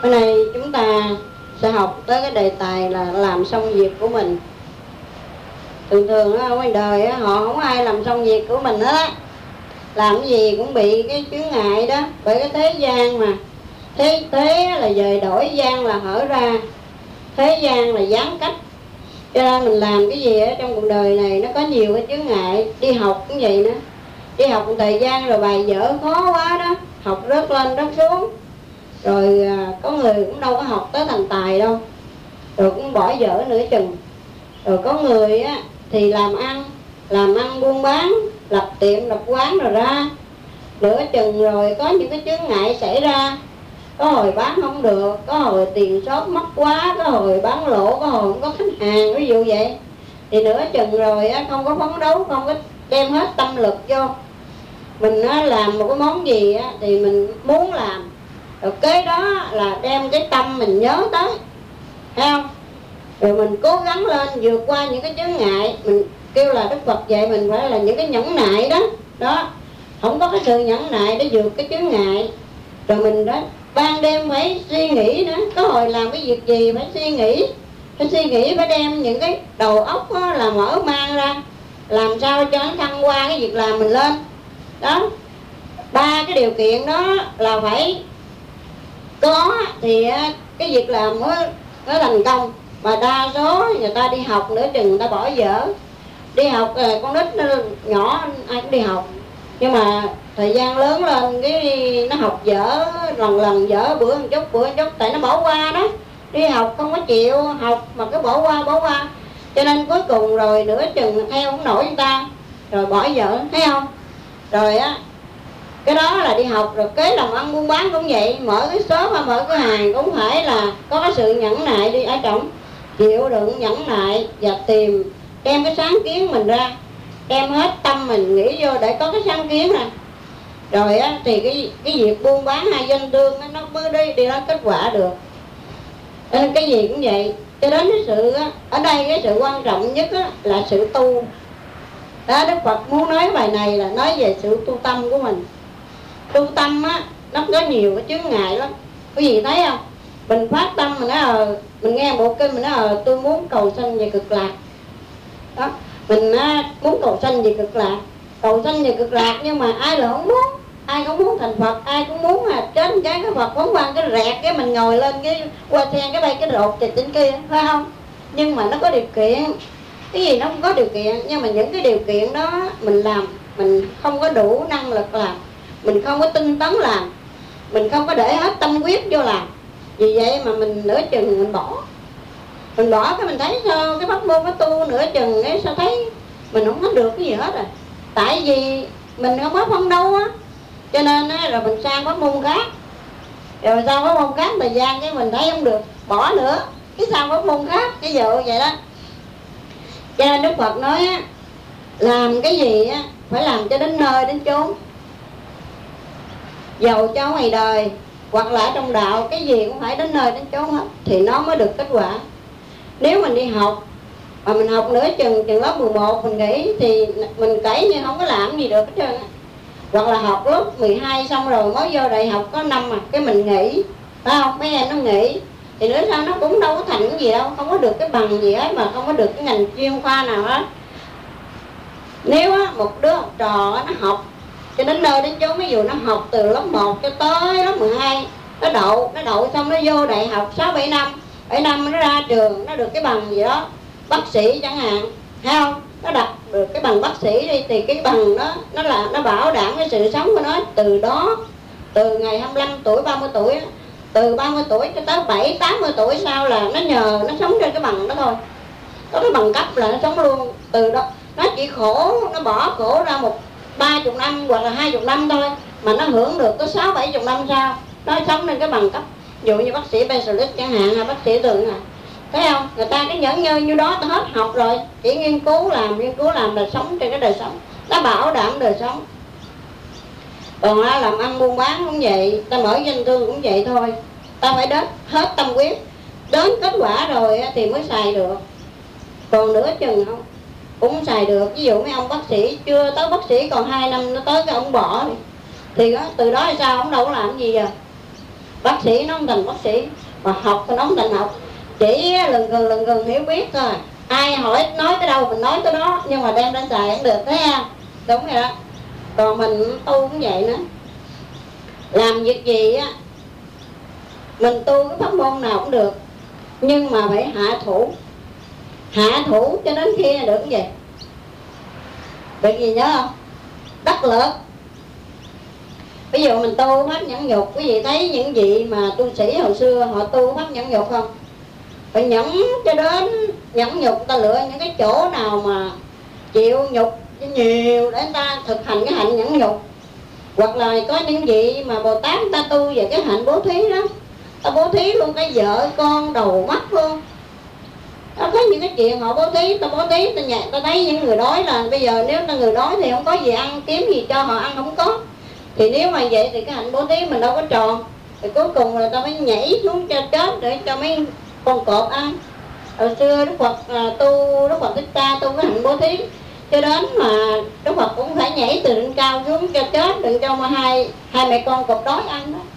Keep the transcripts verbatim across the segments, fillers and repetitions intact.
Bữa nay chúng ta sẽ học tới cái đề tài là làm xong việc của mình. Thường thường ở ngoài đời họ không ai làm xong việc của mình hết á. Làm cái gì cũng bị cái chướng ngại đó. Bởi cái thế gian mà Thế thế là dời đổi, gian là hở ra. Thế gian là gián cách. Cho nên mình làm cái gì ở trong cuộc đời này nó có nhiều cái chướng ngại. Đi học cũng vậy nữa. Đi học một thời gian rồi bài vở khó quá đó, học rớt lên rớt xuống. Rồi à, có người cũng đâu có học tới thành tài đâu, rồi cũng bỏ dở nửa chừng. Rồi có người á thì làm ăn làm ăn buôn bán, lập tiệm lập quán rồi ra nửa chừng, rồi có những cái chướng ngại xảy ra. Có hồi bán không được, có hồi tiền shop mất quá, có hồi bán lỗ, có hồi không có khách hàng, ví dụ vậy. Thì nửa chừng rồi á, không có phấn đấu, không có đem hết tâm lực vô. Mình á, làm một cái món gì á, thì mình muốn làm, rồi kế đó là đem cái tâm mình nhớ tới, thấy không? Rồi mình cố gắng lên vượt qua những cái chướng ngại. Mình kêu là Đức Phật dạy mình phải là những cái nhẫn nại đó. Đó, không có cái sự nhẫn nại để vượt cái chướng ngại. Rồi mình đó ban đêm phải suy nghĩ nữa. Có hồi làm cái việc gì phải suy nghĩ, phải suy nghĩ, phải đem những cái đầu óc đó là mở mang ra, làm sao cho nó thăng qua cái việc làm mình lên. Đó, ba cái điều kiện đó là phải có thì cái việc làm mới nó thành công. Mà đa số người ta đi học nửa chừng người ta bỏ dở. Đi học con nít nhỏ ai cũng đi học, nhưng mà thời gian lớn lên cái nó học dở, lần lần dở, bữa một chút bữa một chút, tại nó bỏ qua đó. Đi học không có chịu học mà cứ bỏ qua bỏ qua, cho nên cuối cùng rồi nửa chừng theo không nổi người ta, rồi bỏ dở, thấy không? Rồi á, cái đó là đi học. Rồi kế làm ăn buôn bán cũng vậy, mở cái shop hay mở cái hàng cũng phải là có cái sự nhẫn nại đi ở trong, chịu đựng nhẫn nại và tìm đem cái sáng kiến mình ra, đem hết tâm mình nghĩ vô để có cái sáng kiến nè. Rồi á thì cái cái việc buôn bán hay doanh thương nó mới đi đi đến kết quả được. Nên cái gì cũng vậy. Cho đến cái sự á, ở đây cái sự quan trọng nhất á, là sự tu. Đó, Đức Phật muốn nói bài này là nói về sự tu tâm của mình. Tu tâm á, nó có nhiều cái chướng ngại lắm. Quý vị thấy không? Mình phát tâm, mình nói ờ, mình nghe bộ kinh, mình nói ờ, tôi muốn cầu sanh về cực lạc. Đó, mình á, muốn cầu sanh về cực lạc. Cầu sanh về cực lạc, nhưng mà ai là không muốn. Ai cũng muốn thành Phật, ai cũng muốn là chết cái cái Phật phóng quang cái rẹt, cái mình ngồi lên cái qua sen cái bay cái đột thì trên kia, phải không? Nhưng mà nó có điều kiện. Cái gì nó không có điều kiện, nhưng mà những cái điều kiện đó mình làm, mình không có đủ năng lực làm, mình không có tinh tấn làm, mình không có để hết tâm huyết vô làm. Vì vậy mà mình nửa chừng mình bỏ. Mình bỏ cái mình thấy sao cái pháp môn cái tu nửa chừng ấy, sao thấy mình không có được cái gì hết rồi. Tại vì mình không có phân đâu á. Cho nên á, rồi mình sang pháp môn khác. Rồi sang pháp môn khác thời gian cái mình thấy không được, bỏ nữa, cái sang pháp môn khác, cái dụ vậy đó. Cho nên Đức Phật nói á, làm cái gì á phải làm cho đến nơi đến chốn. Dầu cho ngoài đời hoặc là trong đạo, cái gì cũng phải đến nơi đến chốn hết thì nó mới được kết quả. Nếu mình đi học mà mình học nửa chừng chừng lớp mười một mình nghỉ thì mình kể như không có làm gì được hết trơn á. Hoặc là học lớp mười hai xong rồi mới vô đại học có năm mà cái mình nghỉ, phải không? Mấy em nó nghỉ thì nữa sao nó cũng đâu có thành cái gì đâu, không có được cái bằng gì hết, mà không có được cái ngành chuyên khoa nào hết. Nếu á, một đứa học trò nó học cho đến nơi đến chốn, ví dụ nó học từ lớp một cho tới lớp mười hai, nó đậu, nó đậu xong nó vô đại học sáu bảy năm, bảy năm nó ra trường, nó được cái bằng gì đó, bác sĩ chẳng hạn, thấy không? Nó đặt được cái bằng bác sĩ đi thì cái bằng đó nó là nó bảo đảm cái sự sống của nó từ đó, từ ngày hai mươi lăm tuổi, ba mươi tuổi, từ ba mươi tuổi cho tới bảy tám mươi tuổi sau là nó nhờ nó sống trên cái bằng đó thôi. Có cái bằng cấp là nó sống luôn từ đó. Nó chỉ khổ, nó bỏ khổ ra một ba chục năm hoặc là hai chục năm thôi, mà nó hưởng được có sáu bảy chục năm sau nó sống trên cái bằng cấp. Ví dụ như bác sĩ specialist chẳng hạn, hay bác sĩ tưởng à, thấy không? Người ta cái nhẫn nhơ như đó ta hết học rồi, chỉ nghiên cứu làm, nghiên cứu làm là sống trên cái đời sống, nó bảo đảm đời sống. Còn á, làm ăn buôn bán cũng vậy, ta mở doanh thương cũng vậy thôi. Ta phải đến hết tâm huyết, đến kết quả rồi thì mới xài được. Còn nửa chừng không cũng không xài được. Ví dụ mấy ông bác sĩ chưa tới bác sĩ còn hai năm nó tới cái ông bỏ đi, thì đó, từ đó là sao? Ông đâu có làm gì giờ. Bác sĩ nó không thành bác sĩ, mà học thì nó không thành học, chỉ lần gần lần gần hiểu biết thôi. Ai hỏi nói tới đâu mình nói tới đó, nhưng mà đem ra xài cũng được, thấy không? Đúng rồi đó. Còn mình tu cũng vậy nữa, làm việc gì á mình tu cái pháp môn nào cũng được, nhưng mà phải hạ thủ. Hạ thủ cho đến khi được cái gì? Việc gì nhớ không? Đắc lực. Ví dụ mình tu pháp nhẫn nhục, quý vị thấy những vị mà tu sĩ hồi xưa họ tu pháp nhẫn nhục không? Phải nhẫn cho đến nhẫn nhục, ta lựa những cái chỗ nào mà chịu nhục nhiều để người ta thực hành cái hạnh nhẫn nhục. Hoặc là có những vị mà Bồ Tát ta tu về cái hạnh bố thí đó, ta bố thí luôn cái vợ con đầu mắt luôn. Nó có những cái chuyện họ bố thí, ta bố thí, ta nhạc, ta thấy những người đói là bây giờ nếu ta người đói thì không có gì ăn, kiếm gì cho họ ăn không có. Thì nếu mà vậy thì cái hạnh bố thí mình đâu có tròn. Thì cuối cùng là ta phải nhảy xuống cho chết để cho mấy con cọp ăn. Hồi xưa Đức Phật à, tu, Đức Phật Thích Ca tu cái hạnh bố thí, cho đến mà Đức Phật cũng phải nhảy từ trên cao xuống cho chết, đừng cho mà hai hai mẹ con cọp đói ăn đó.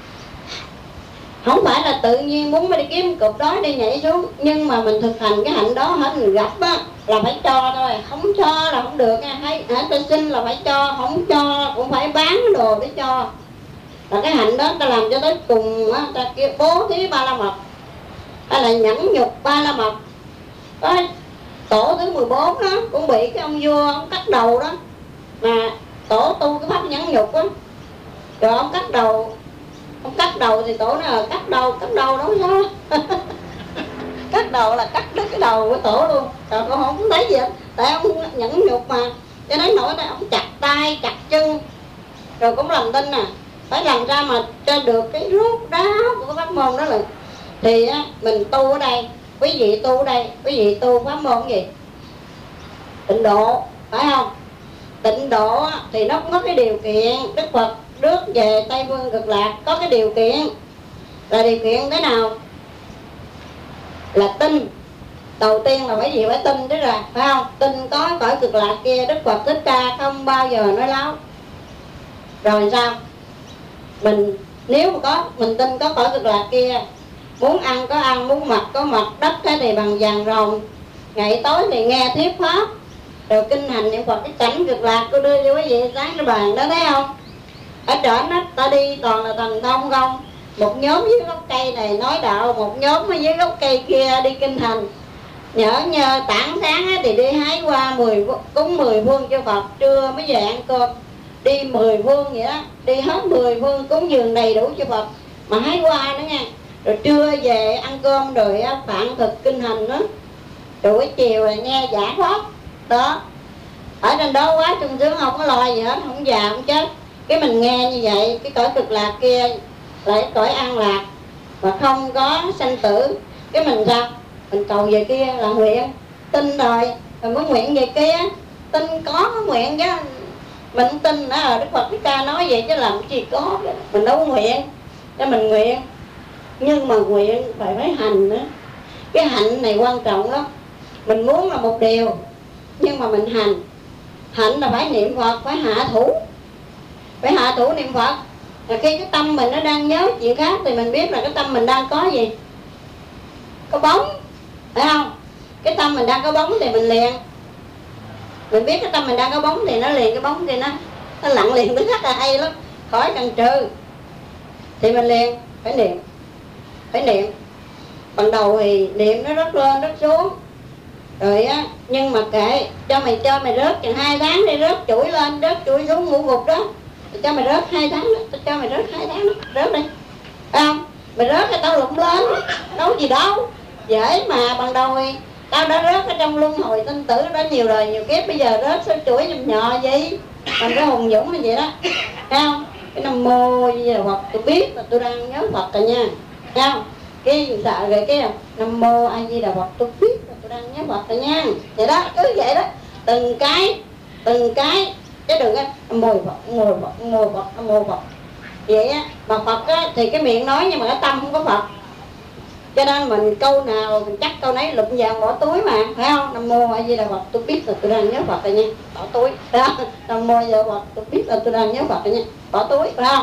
Không phải là tự nhiên muốn đi kiếm cục đói đi nhảy xuống, nhưng mà mình thực hành cái hạnh đó hết mình gặp á là phải cho thôi, không cho là không được nha. Hay hả, ta xin là phải cho, không cho cũng phải bán đồ để cho. Là cái hạnh đó ta làm cho tới cùng á, ta kêu bố thí ba la mật, hay là nhẫn nhục ba la mật. Có tổ thứ mười bốn đó cũng bị cái ông vua ông cắt đầu đó, mà tổ tu cái pháp nhẫn nhục á, rồi ông cắt đầu. Ông cắt đầu thì tổ nó là cắt đầu, cắt đầu đâu sao. Cắt đầu là cắt đứt cái đầu của tổ luôn. Rồi con không thấy gì hết, tại ông nhẫn nhục mà. Cho nên nổi đây ông chặt tay, chặt chân, rồi cũng làm tin nè. Phải làm ra mà cho được cái rốt ráo của cái pháp môn đó là. Thì á, mình tu ở đây, quý vị tu ở đây, quý vị tu pháp môn cái gì? Tịnh độ, phải không? Tịnh độ thì nó cũng có cái điều kiện. Đức Phật rước về Tây Phương Cực Lạc có cái điều kiện. Là điều kiện thế nào? Là tin. Đầu tiên là phải gì? Phải tin chứ rồi, phải không? Tin có cõi Cực Lạc kia, Đức Phật Thích Ca không bao giờ nói láo. Rồi sao? Mình nếu mà có, mình tin có cõi Cực Lạc kia, muốn ăn có ăn, muốn mặc có mặc, đất cái thì bằng vàng rồng, ngày tối thì nghe thuyết pháp, rồi kinh hành niệm Phật. Cái cảnh Cực Lạc tôi đưa cho quý vị sáng cái bàn đó, thấy không? Ở trển á, ta đi toàn là thần thông không. Một nhóm dưới gốc cây này nói đạo, một nhóm ở dưới gốc cây kia đi kinh hành. Nhỡ nhờ tảng sáng á, thì đi hái qua mười cúng mười phương cho Phật, trưa mới về ăn cơm. Đi mười phương vậy đó, đi hết mười phương cúng dường đầy đủ cho Phật, mà hái qua nữa nha. Rồi trưa về ăn cơm, rồi phạn thực kinh hành đó. Rồi buổi chiều là nghe giả pháp đó. Ở trên đó quá sung sướng, không có lo gì hết, không già không chết. Cái mình nghe như vậy, cái cõi Cực Lạc kia là cái cõi an lạc và không có sanh tử. Cái mình sao? Mình cầu về kia là nguyện, tin rồi, rồi mới nguyện về kia. Tin có mới nguyện chứ. Mình không tin đó, Đức Phật Thích Ca nói vậy chứ làm gì có. Mình đâu có nguyện, cho mình nguyện. Nhưng mà nguyện phải phải hành nữa. Cái hạnh này quan trọng lắm. Mình muốn là một điều, nhưng mà mình hành. Hạnh là phải niệm Phật, phải hạ thủ. Phải hạ thủ niệm Phật. Là khi cái tâm mình nó đang nhớ chuyện khác thì mình biết là cái tâm mình đang có gì? Có bóng, phải không? Cái tâm mình đang có bóng thì mình liền. Mình biết cái tâm mình đang có bóng thì nó liền cái bóng thì nó nó lặng liền, nó rất là hay lắm, khỏi cần trừ. Thì mình liền phải niệm, phải niệm. Ban đầu thì niệm nó rớt lên rớt xuống, rồi á, nhưng mà kệ, cho mày cho mày rớt chừng hai tháng đi, rớt chuỗi lên, rớt chuỗi xuống ngủ gục đó, cho mày rớt hai tháng đó, tao cho mày rớt hai tháng đó, rớt đi, phải không? Mày rớt thì tao lụm lên, đâu gì đâu, dễ mà. Ban đầu thì tao đã rớt ở trong luân hồi sinh tử đó nhiều đời nhiều kiếp, bây giờ rớt sao chuỗi giùm nhọ vậy? Mình cái hùng dũng như vậy đó, thấy không? Cái Nam Mô Di Đà Phật, tôi biết là tôi đang nhớ Phật rồi nha, thấy không? Cái sợ rồi cái Nam Mô A Di Đà Phật, tôi biết là tôi đang nhớ Phật rồi nha. Vậy đó, cứ vậy đó, từng cái, từng cái, chứ đừng có Nam Mô Phật, Nam Mô Phật, Nam Mô Phật, Nam Mô Phật. Vậy á, mà Phật á, thì cái miệng nói nhưng mà cái tâm không có Phật. Cho nên mình câu nào mình chắc câu nấy lụm vàng bỏ túi mà, phải không? Nam Mô A Di Đà Phật, tôi biết là tôi đang nhớ Phật rồi nha, bỏ túi. Đó. Nam Mô A Di Đà Phật, tôi biết là tôi đang nhớ Phật rồi nha, bỏ túi, phải không?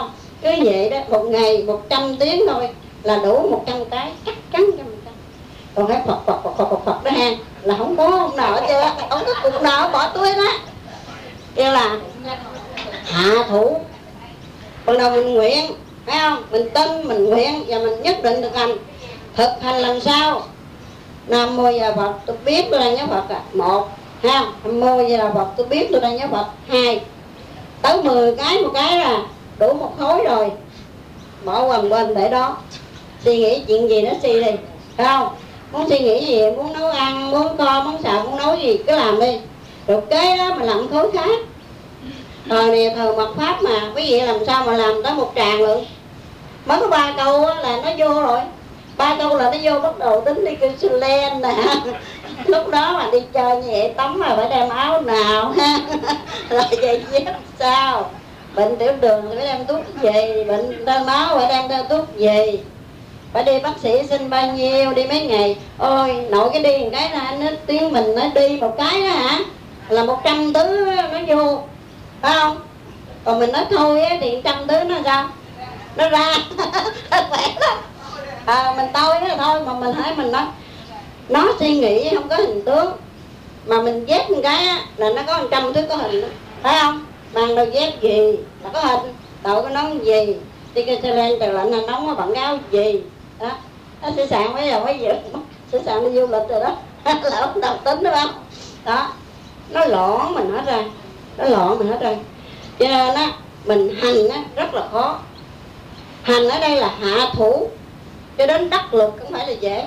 Cứ vậy đó, một ngày một trăm tiếng thôi là đủ một trăm cái, chắc chắn trăm cái. Còn cái Phật Phật Phật Phật Phật, Phật đó ha, là không có ông nào hết chưa, không có cục nào bỏ túi đó. Kêu là hạ thủ. Ban đầu mình nguyện, phải không? Mình tin, mình nguyện và mình nhất định thực hành. Thực hành làm sao? Nam mô Di Phật, tôi biết tôi đang nhớ Phật à. Một, ha, Nam mô Di Phật, tôi biết tôi đang nhớ Phật. Hai, tới mười cái một cái là đủ một khối rồi. Bỏ qua bên để đó. Suy nghĩ chuyện gì nó suy đi, phải không? Muốn suy nghĩ gì, muốn nấu ăn, muốn co, muốn xào, muốn nấu gì cứ làm đi. Rồi kế đó mình làm khối khác. Thời này thời mật pháp mà, quý vị làm sao mà làm tới một tràng lượng. Mới có ba câu là nó vô rồi. Ba câu là nó vô bắt đầu tính đi kêu sư len nè. Lúc đó mà đi chơi như vậy tắm mà phải đem áo nào ha. Rồi vậy dép sao? Bệnh tiểu đường thì phải đem thuốc gì, bệnh đau máu phải đem theo thuốc gì, phải đi bác sĩ xin bao nhiêu, đi mấy ngày. Ôi nội cái đi một cái là anh nói tiếng mình nó đi một cái đó hả, là một trăm thứ nó vô, phải không? Còn mình nói thôi á thì trăm thứ nó sao, nó ra. Khỏe lắm. À, mình tôi đó thôi, mà mình thấy mình nói nó suy nghĩ không có hình tướng, mà mình dép một cái á, là nó có một trăm thứ có hình đó, phải không? Mang đôi dép gì là có hình, đội có nón gì, đi cái xe len trời lạnh là nóng nó bận áo gì đó. Nó sẵn sàng bây giờ mới dự sẵn sàng đi du lịch rồi đó. Là ông đầu tính đúng không? Đó, nó loạn mình hết ra, nó loạn mình hết ra. Cho nên á mình hành á rất là khó. Hành ở đây là hạ thủ cho đến đắc lực, không phải là dễ.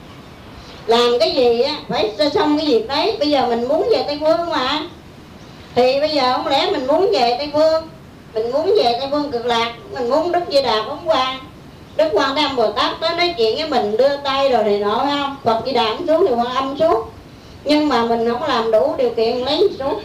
Làm cái gì á phải xong cái việc đấy. Bây giờ mình muốn về Tây Phương mà, thì bây giờ không lẽ mình muốn về Tây Phương, mình muốn về Tây Phương Cực Lạc, mình muốn Đức Di Đà Phóng Quang, Đức Quan Thế Âm Bồ Tát tới nói chuyện với mình, đưa tay rồi này nọ, phải không? Phật Di Đà xuống thì Quan Âm xuống. Nhưng mà mình không làm đủ điều kiện lấy xuống.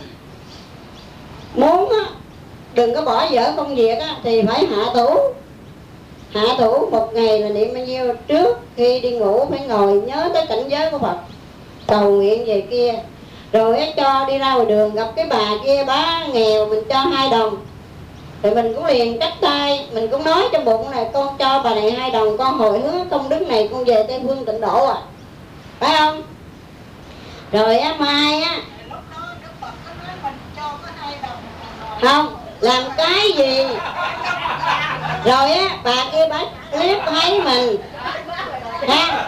Muốn á, đừng có bỏ dở công việc á, thì phải hạ thủ. Hạ thủ một ngày là niệm bao nhiêu? Trước khi đi ngủ phải ngồi nhớ tới cảnh giới của Phật, cầu nguyện về kia. Rồi á, cho đi ra ngoài đường gặp cái bà kia bá nghèo, mình cho hai đồng, thì mình cũng liền chắp tay, mình cũng nói trong bụng này, con cho bà này hai đồng, con hồi hướng công đức này con về Tây Phương Tịnh Độ à, phải không? Rồi á mai á không làm cái gì, rồi á bà kia bà liếc thấy mình ha.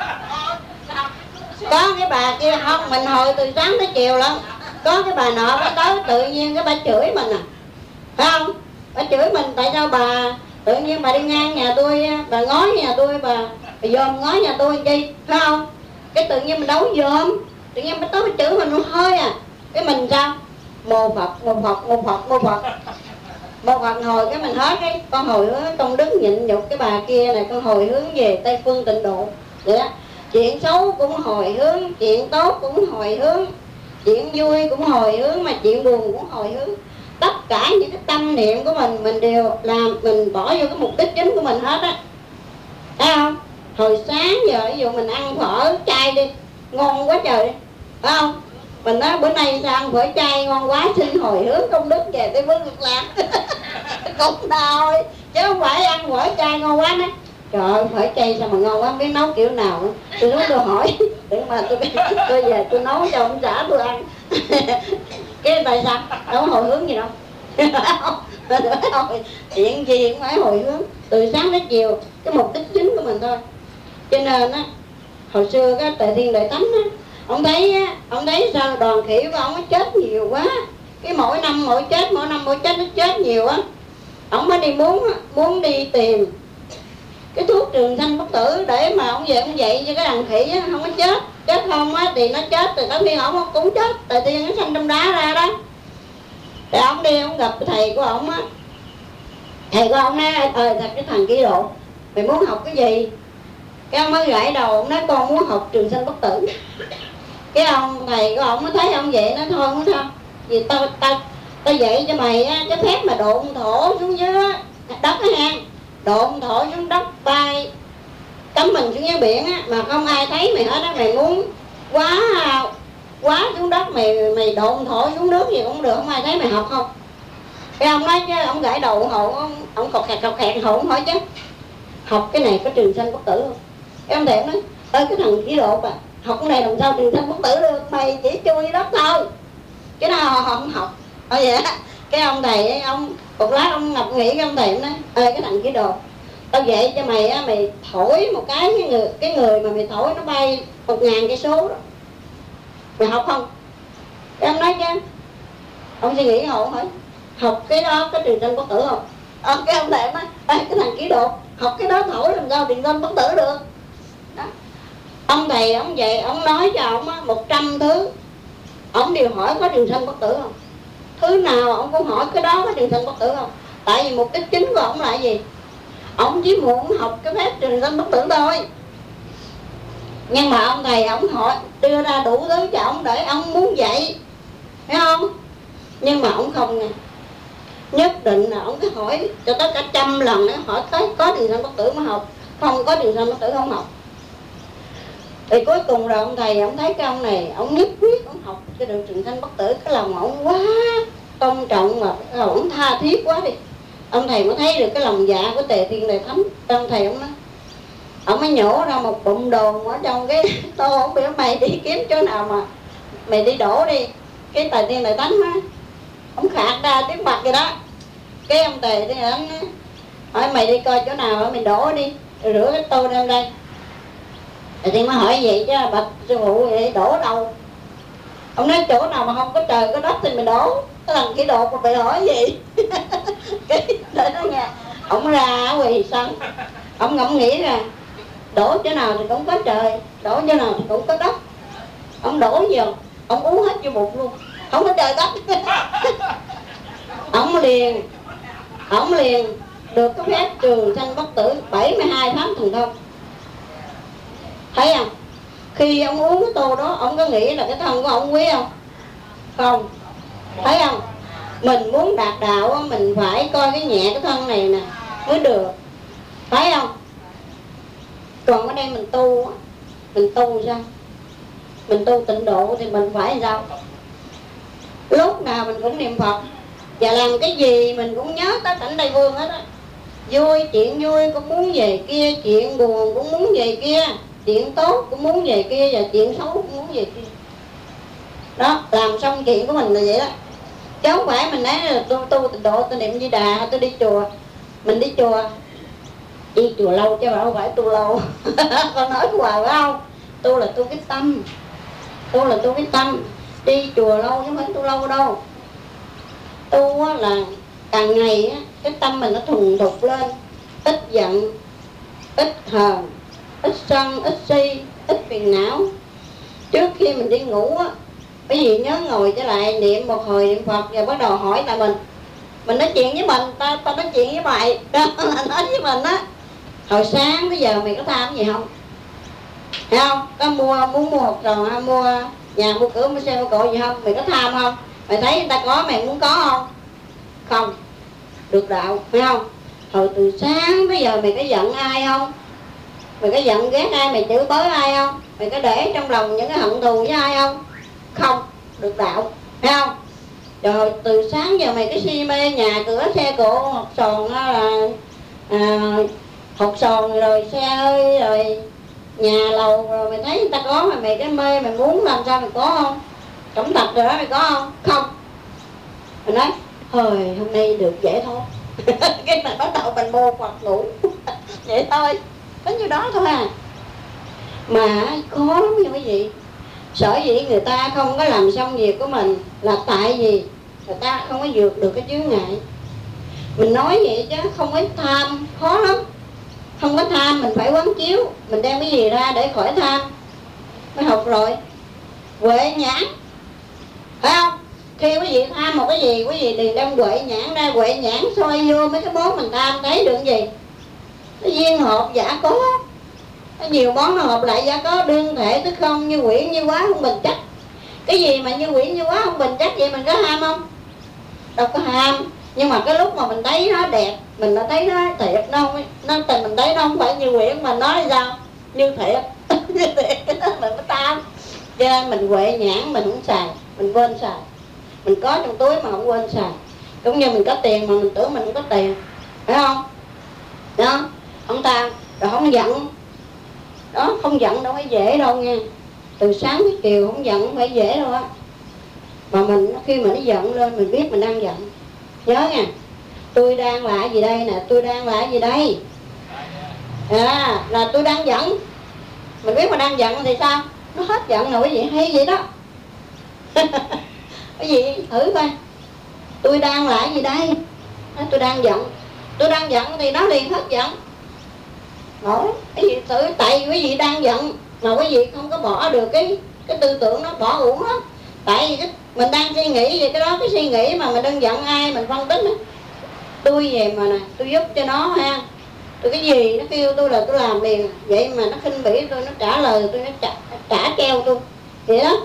Có cái bà kia không, mình hồi từ sáng tới chiều lắm. Có cái bà nọ có tới tự nhiên cái bà chửi mình à, phải không? Bà chửi mình tại sao bà tự nhiên bà đi ngang nhà tôi, bà ngói nhà tôi, bà, bà dòm ngói nhà tôi chi, phải không? Cái tự nhiên mình đâu dòm, tự nhiên bà tới bà chửi mình hơi à. Cái mình sao? Mô Phật, mô Phật, mô Phật, mô Phật. Một Phật hồi cái mình hết cái con hồi hướng công đức nhịn nhục cái bà kia này, con hồi hướng về Tây Phương Tịnh Độ. Vậy đó. Chuyện xấu cũng hồi hướng, chuyện tốt cũng hồi hướng, chuyện vui cũng hồi hướng, mà chuyện buồn cũng hồi hướng. Tất cả những cái tâm niệm của mình mình đều làm, mình bỏ vô cái mục đích chính của mình hết á, thấy không? Hồi sáng giờ ví dụ mình ăn phở chay đi, ngon quá trời đi, phải không? Mình nói bữa nay sao ăn phở chay ngon quá, xin hồi hướng công đức về Tây Phương Cực Lạc. Cũng thôi, chứ không phải ăn phở chay ngon quá đó. Trời ơi, phở chay sao mà ngon quá, biết nấu kiểu nào nữa. Tôi nói tôi hỏi, để mà tôi tôi về tôi nấu cho ông xã tôi ăn. Cái tại sao? Đâu có hồi hướng gì đâu. Chuyện gì cũng phải hồi hướng, từ sáng đến chiều, cái mục đích chính của mình thôi. Cho nên á, hồi xưa cái Tề Thiên Đại Thánh á, ông thấy á, ông thấy sao đoàn khỉ của ông nó chết nhiều quá. Cái mỗi năm mỗi chết, mỗi năm mỗi chết nó chết nhiều á. Ông mới đi muốn muốn đi tìm cái thuốc trường sanh bất tử để mà ông về ông dạy cho cái đàn khỉ á, không có chết. Chết không á thì nó chết, thì có khi ông cũng chết, tại tiên nó sanh trong đá ra đó. Thì ông đi ông gặp thầy của ông á, thầy của ông nói ờ thật cái thằng kia độ, mày muốn học cái gì? Cái ông mới gãi đầu, ông nói con muốn học trường sanh bất tử. Cái ông thầy của ông mới thấy ông vậy, nói thôi không sao, vì tao tao tao dạy cho mày á, cái phép mà độn thổ xuống dưới đất á ha, độn thổ xuống đất bay cắm mình xuống dưới biển á, mà không ai thấy mày hết á. Mày muốn quá quá xuống đất, mày mày độn thổ xuống nước gì cũng được, không ai thấy mày học không. Cái ông nói chứ, ông gãi đầu hậu, ông, ông cọc khẹt cọc khẹt hậu, ông hỏi chứ học cái này có trường sanh bất tử không? Cái ông thầy nói, ơi cái thằng khí độ à, học cái này làm sao trường sanh bất tử được, mày chỉ chui đất thôi, cái nào họ không học. Ở vậy á, cái ông thầy ấy, ông một lát ông ngập nghĩ, cái ông thầy nói, ơi cái thằng khí độ, tao dạy cho mày á, mày thổi một cái cái người, cái người mà mày thổi nó bay một ngàn cây số đó, mày học không? Cái ông nói chứ, ông suy nghĩ hậu hỏi, học cái đó có trường sanh bất tử không? À, cái ông thầy nói, ê cái thằng kỹ độ, học cái đó thổi làm sao trường sanh bất tử được đó. Ông thầy ông vậy, ông nói cho ông á một trăm thứ, ông đều hỏi có trường sanh bất tử không. Thứ nào ông cũng hỏi cái đó có trường sanh bất tử không. Tại vì mục đích chính của ông là gì? Ông chỉ muốn học cái phép trường sanh bất tử thôi. Nhưng mà ông thầy ông hỏi, đưa ra đủ thứ cho ông để ông muốn dạy, thấy không? Nhưng mà ông không nghe, nhất định là ông cứ hỏi cho tất cả trăm lần đó, hỏi có có trường sanh bất tử mới học, không có trường sanh bất tử không học. Thì cuối cùng rồi ông thầy ông thấy cái ông này ông nhất quyết ông học cái đường trường sanh bất tử, cái lòng ông quá tôn trọng mà ông tha thiết quá đi. Ông thầy mới thấy được cái lòng dạ của Tề Thiên Đại Thánh. Ông thầy ông nói, ông mới nhổ ra một bụng đồn ở trong cái tô, ông biểu mày đi kiếm chỗ nào mà mày đi đổ đi. Cái Tề Thiên Đại Thánh á, ông khạc ra tiếng mặt vậy đó. Cái ông Tề Thiên Đại Thánh hỏi mày đi coi chỗ nào mày đổ đi, rồi rửa cái tô đem đây. Tề Thiên mới hỏi vậy chứ, bạch sư phụ vậy đổ đâu? Ông nói chỗ nào mà không có trời có đất thì mày đổ. Cái thằng kỹ độ mà mày hỏi gì? Cái để đó nghe, ông ra ở quỳ sân, ông ngẫm nghĩ ra đổ chỗ nào thì cũng có trời, đổ chỗ nào thì cũng có đất. Ông đổ nhiều, ông uống hết vô bụng luôn, không có trời đất. Ông liền, ông liền được cái phép trường sanh bất tử bảy mươi hai pháp thần thông. Thấy không? Khi ông uống cái tô đó, ông có nghĩ là cái thân của ông quý không? Không. Thấy không? Mình muốn đạt đạo, mình phải coi cái nhẹ cái thân này nè mới được. Thấy không? Còn ở đây mình tu, mình tu sao? Mình tu tịnh độ thì mình phải làm sao? Lúc nào mình cũng niệm Phật, và làm cái gì mình cũng nhớ tới cảnh Tây Vương hết á. Vui, chuyện vui cũng muốn về kia, chuyện buồn cũng muốn về kia, chuyện tốt cũng muốn về kia, và chuyện xấu cũng muốn về kia. Đó, làm xong chuyện của mình là vậy đó. Chứ không phải mình nói là tôi tu tịnh độ, tôi niệm Di Đà, tôi đi chùa. Mình đi chùa, đi chùa lâu chứ không phải tu lâu. Con nói hoài phải không? Tu là tu cái tâm, tu là tu cái tâm. Đi chùa lâu chứ không phải tu lâu đâu. Tu là càng ngày á, cái tâm mình nó thuần thục lên, ít giận, ít hờn, ít sân, ít si, ít phiền não. Trước khi mình đi ngủ á, cái gì nhớ ngồi trở lại niệm một hồi niệm Phật, và bắt đầu hỏi lại mình. Mình nói chuyện với mình, ta, ta nói chuyện với mày, là nói với mình á, hồi sáng tới giờ mày có tham gì không? Thấy không? Có mua, muốn mua hộp tròn, mua nhà, mua cửa, mua xe, mua cộ gì không? Mày có tham không? Mày thấy người ta có, mày muốn có không? Không. Được đạo, phải không? Hồi từ sáng tới giờ mày có giận ai không? Mày có giận ghét ai, mày chửi bới ai không? Mày có để trong lòng những cái hận thù với ai không? Không. Được đạo, phải không? Rồi từ sáng giờ mày cái si mê nhà cửa xe cộ hộp sòn là à, hộp sòn rồi xe hơi rồi nhà lầu, rồi mày thấy người ta có mà mày cái mê mày muốn làm sao mày có không? Trọng tập rồi đó mày có không? Không. Mày nói hồi hôm nay được vậy thôi. Cái mình bắt đầu mình mô Phật ngủ. Vậy thôi, có nhiêu đó thôi à. Mà khó lắm như cái gì. Sở dĩ người ta không có làm xong việc của mình là tại vì người ta không có vượt được cái chướng ngại. Mình nói vậy chứ không có tham, khó lắm. Không có tham mình phải quán chiếu, mình đem cái gì ra để khỏi tham. Mới học rồi. Huệ nhãn, phải không? Khi quý vị tham một cái gì, quý vị liền đem huệ nhãn ra. Huệ nhãn soi vô mấy cái món mình tham, thấy được gì? Cái duyên hợp giả có. Có nhiều món nó hợp lại giả có, đương thể tức không, như quyển như quá không bình chắc. Cái gì mà như quyển như quá không bình chắc, vậy mình có ham không? Đâu có ham. Nhưng mà cái lúc mà mình thấy nó đẹp, mình đã thấy nó thiệt, nó không, nó tình mình thấy nó không phải như quyển, mà nói sao? Như thiệt. Như thiệt, cái đó mình mới tham. Cho nên mình huệ nhãn mình không xài, mình quên xài. Mình có trong túi mà không quên xài. Cũng như mình có tiền mà mình tưởng mình không có tiền, phải không? Đó, ông ta rồi không giận. Đó, không giận đâu phải dễ đâu nha. Từ sáng tới chiều không giận không phải dễ đâu á. Mà mình khi mà nó giận lên mình biết mình đang giận. Nhớ nha, tôi đang là gì đây nè, tôi đang là gì đây? À, là tôi đang giận. Mình biết mà đang giận thì sao? Nó hết giận rồi quý vị, hay vậy đó. Quý vị thử coi, tôi đang là gì đây? Tôi đang giận. Tôi đang giận thì nó liền hết giận. Đó, quý vị thử, tại quý vị đang giận mà quý vị không có bỏ được cái cái tư tưởng nó, bỏ uổng đó. Tại vì cái, mình đang suy nghĩ về cái đó, cái suy nghĩ mà mình đang giận ai mình phân tích đó. Tôi về mà nè, tôi giúp cho nó ha, tôi cái gì nó kêu tôi là tôi làm liền. Vậy mà nó khinh bỉ tôi, nó trả lời tôi, nó trả, trả treo tôi vậy đó.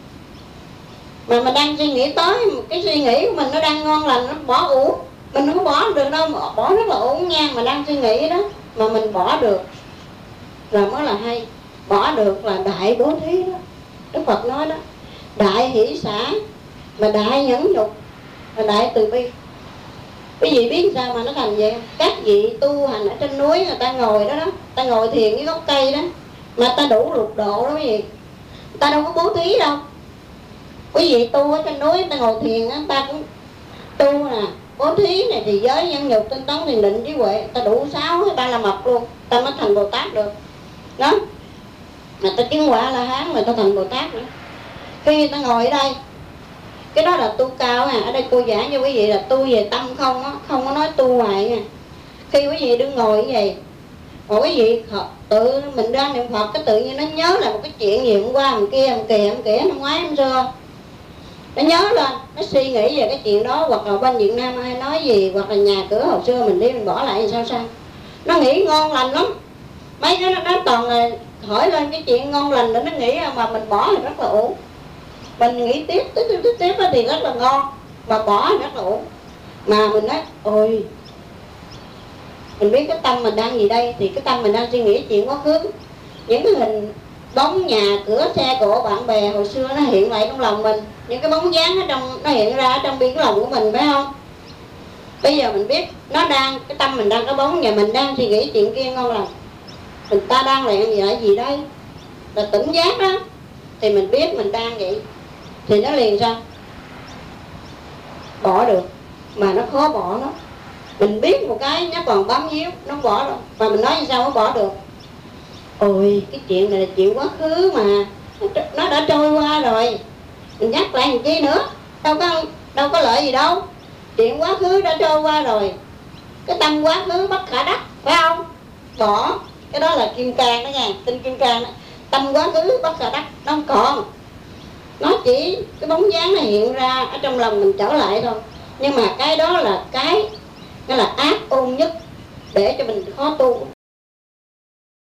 Mà mình đang suy nghĩ tới, cái suy nghĩ của mình nó đang ngon lành, nó bỏ uổng. Mình không có bỏ được đâu, bỏ rất là uổng nha. Mà đang suy nghĩ đó mà mình bỏ được là mới là hay. Bỏ được là đại bố thí đó. Đức Phật nói đó, đại hỷ xả mà đại nhẫn nhục và đại từ bi. Quý vị biết sao mà nó thành vậy không? Các vị tu hành ở trên núi người ta ngồi đó đó, ta ngồi thiền với gốc cây đó, mà ta đủ lục độ đó quý vị. Ta đâu có bố thí đâu. Quý vị tu ở trên núi ta ngồi thiền á, ta cũng tu nè, bố thí này thì giới nhân nhục tinh tấn thiền định trí huệ, ta đủ sáu hay ba la mật luôn, ta mới thành Bồ Tát được. Đó, mà ta chứng quả La Hán mà ta thành Bồ Tát nữa. Khi ta ngồi ở đây, cái đó là tu cao à. Ở đây cô giảng cho quý vị là tu về tâm không á, không có nói tu hoài nha. Khi quý vị đứng ngồi như vậy mà quý vị tự mình ra niệm Phật, cái tự nhiên nó nhớ là một cái chuyện gì hôm qua, hôm kia, hôm kia, hôm kia, năm ngoái, hôm xưa, nó nhớ lên, nó suy nghĩ về cái chuyện đó. Hoặc là bên Việt Nam ai nói gì, hoặc là nhà cửa hồi xưa mình đi mình bỏ lại thì sao sao, nó nghĩ ngon lành lắm. Mấy cái nó, nó toàn là hỏi lên cái chuyện ngon lành để nó nghĩ mà mình bỏ thì rất là uổng. Mình nghĩ tiếp tiếp tiếp tiếp, tiếp thì rất là ngon, mà bỏ thì rất là uổng. Mà mình nói ôi, mình biết cái tâm mình đang gì đây, thì cái tâm mình đang suy nghĩ chuyện quá khứ. Những cái hình bóng nhà cửa xe cộ bạn bè hồi xưa nó hiện lại trong lòng mình, những cái bóng dáng ở trong, nó hiện ra ở trong biên cái lòng của mình, phải không? Bây giờ mình biết nó đang, cái tâm mình đang có bóng và mình đang suy nghĩ chuyện kia ngon lành, mình ta đang làm gì, gì đây là tỉnh giác đó, thì mình biết mình đang vậy thì nó liền sao bỏ được. Mà nó khó bỏ nó, mình biết một cái nó còn bám víu, nó không bỏ đâu. Mà mình nói như sao nó bỏ được? Ôi cái chuyện này là chuyện quá khứ mà, nó đã trôi qua rồi, mình nhắc lại làm chi nữa, đâu có đâu có lợi gì đâu. Chuyện quá khứ đã trôi qua rồi, cái tâm quá khứ bất khả đắc, phải không? Bỏ cái đó là kim cang đó nha, tinh kim cang đó. Tâm quá khứ bất khả đắc, nó không còn, nó chỉ cái bóng dáng nó hiện ra ở trong lòng mình trở lại thôi. Nhưng mà cái đó là cái nó là ác ôn nhất để cho mình khó tu.